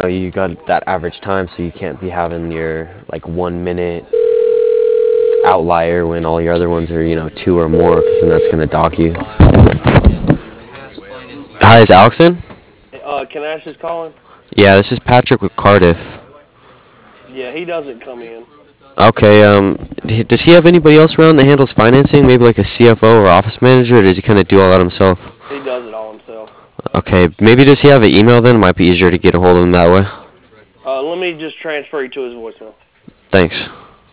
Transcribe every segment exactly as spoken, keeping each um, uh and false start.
know, you got that average time, so you can't be having your like one minute outlier when all your other ones are, you know, two or more, because then that's gonna dock you. Hi, is Alex in? Uh, can I ask who's calling? Yeah, this is Patrick with Cardiff. Yeah, he doesn't come in. Okay, um, d- does he have anybody else around that handles financing? Maybe like a C F O or office manager, or does he kind of do all that himself? He does it all himself. Okay, maybe does he have an email then? It might be easier to get a hold of him that way. Uh, let me just transfer you to his voicemail. Thanks.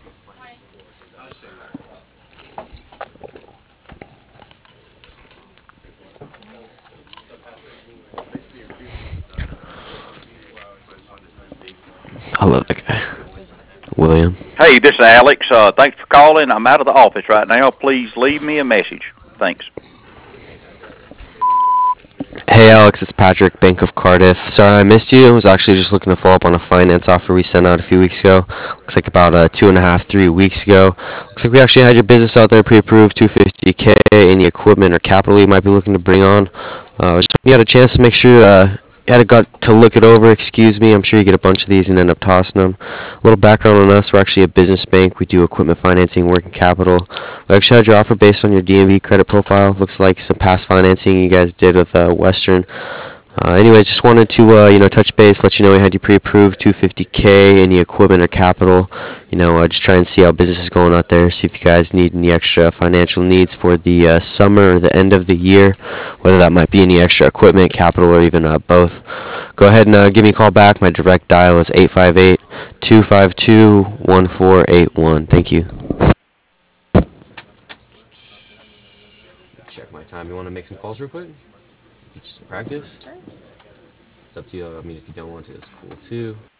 I love that guy. William. Hey, this is Alex. Uh, thanks for calling. I'm out of the office right now. Please leave me a message. Thanks. Hey Alex, it's Patrick, Bank of Cardiff. Sorry I missed you. I was actually just looking to follow up on a finance offer we sent out a few weeks ago. Looks like about uh, two and a half, three weeks ago. Looks like we actually had your business out there pre-approved, two hundred fifty K. Any equipment or capital you might be looking to bring on. Uh, just hoping you had a chance to make sure uh, you had a gut to look it over. Excuse me. I'm sure you get a bunch of these and end up tossing them. A little background on us: we're actually a business bank. We do equipment financing, working capital. We actually had your offer based on your D M V credit profile. Looks like some past financing you guys did with uh, Western. Uh, anyways, just wanted to uh, you know touch base, let you know we had you pre-approved two hundred fifty K, any equipment or capital. You know, uh, just try and see how business is going out there. See if you guys need any extra financial needs for the uh, summer or the end of the year, whether that might be any extra equipment, capital, or even uh, both. Go ahead and uh, give me a call back. My direct dial is eight five eight, two five two, one four eight one. Thank you. Check my time. You want to make some calls real quick? Just practice? It's up to you. I mean, if you don't want to, it's cool too.